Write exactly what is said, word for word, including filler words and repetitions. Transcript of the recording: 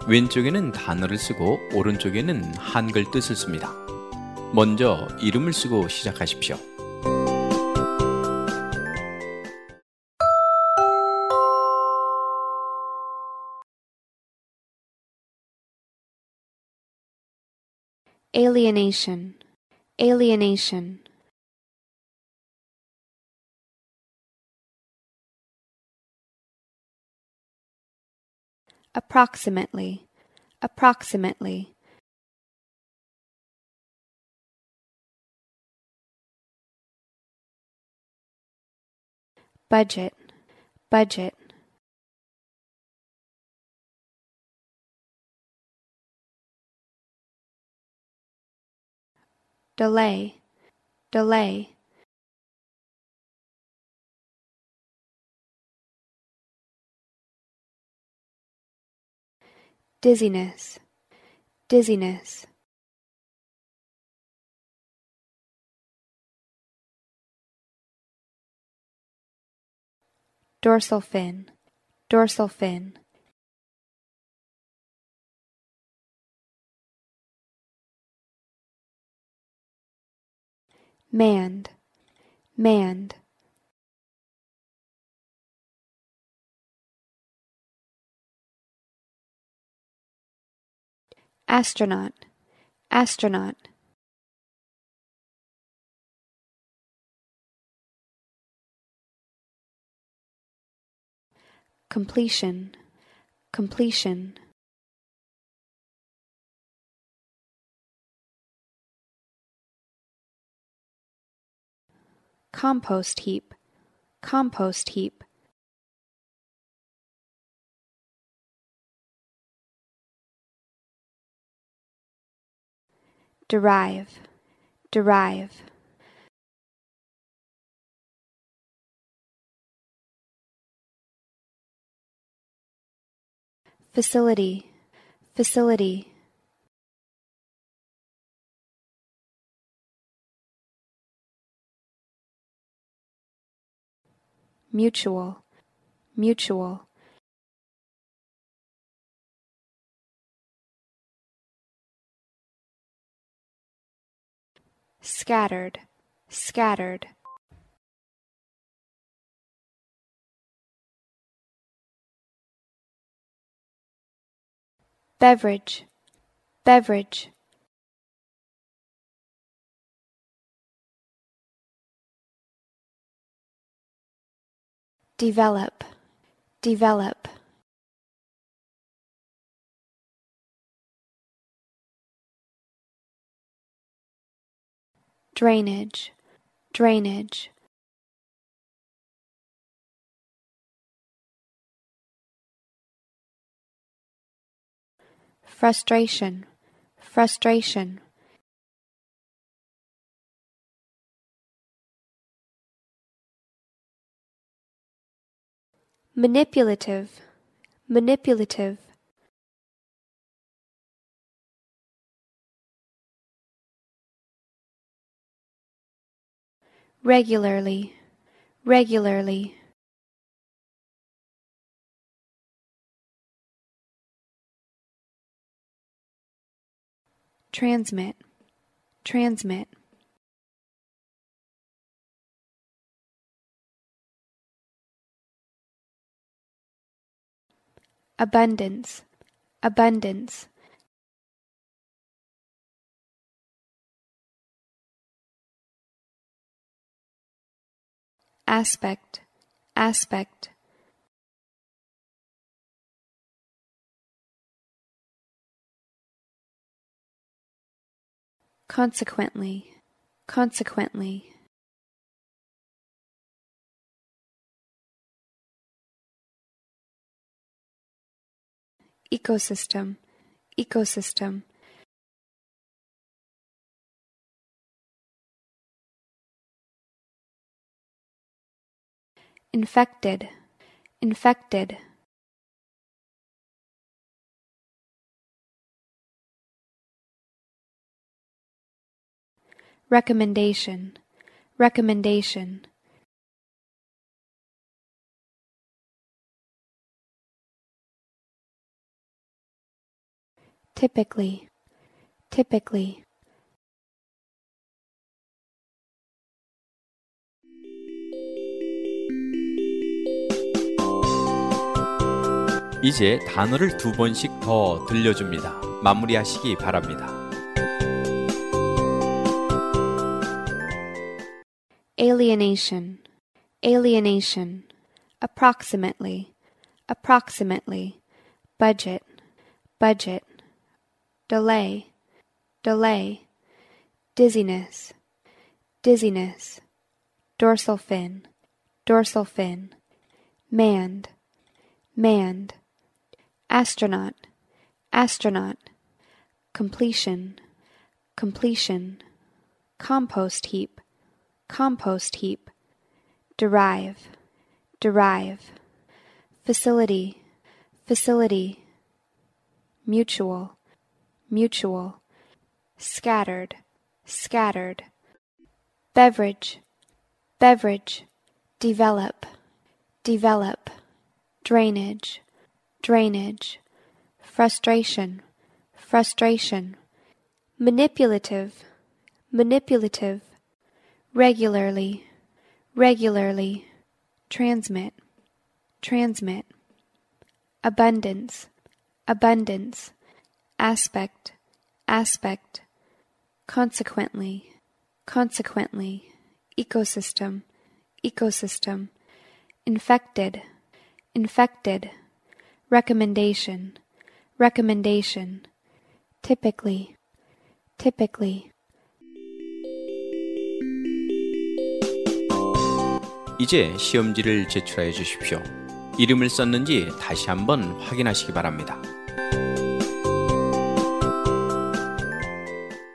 왼쪽에는 단어를 쓰고 오른쪽에는 한글 뜻을 씁니다. 먼저 이름을 쓰고 시작하십시오. alienation, alienation. Approximately, approximately. Budget, budget. Delay, delay. Dizziness, dizziness. Dorsal fin, dorsal fin. Manned, manned. Astronaut, astronaut. Completion, completion. Compost heap, compost heap. Derive, derive. Facility, facility. Mutual, mutual. Scattered, scattered. Beverage, beverage. Develop, develop. Drainage, drainage. Frustration, frustration. Manipulative, manipulative. Regularly, regularly. Transmit, transmit. Abundance, abundance. Aspect, aspect. Consequently, consequently. Ecosystem, ecosystem. Infected, infected. Recommendation, recommendation. typically, typically. 이제 단어를 두 번씩 더 들려줍니다. 마무리하시기 바랍니다. alienation, alienation, approximately, approximately, budget, budget, delay, delay, dizziness, dizziness, dorsal fin, dorsal fin, manned, manned, astronaut, astronaut, completion, completion, compost heap, compost heap, derive, derive, facility, facility, mutual, mutual, scattered, scattered, beverage, beverage, develop, develop, drainage, drainage, frustration, frustration, manipulative, manipulative, regularly, regularly, transmit, transmit, abundance, abundance, aspect, aspect, consequently, consequently, ecosystem, ecosystem, infected, infected, recommendation, recommendation, typically, typically. 이제 시험지를 제출하여 주십시오. 이름을 썼는지 다시 한번 확인하시기 바랍니다.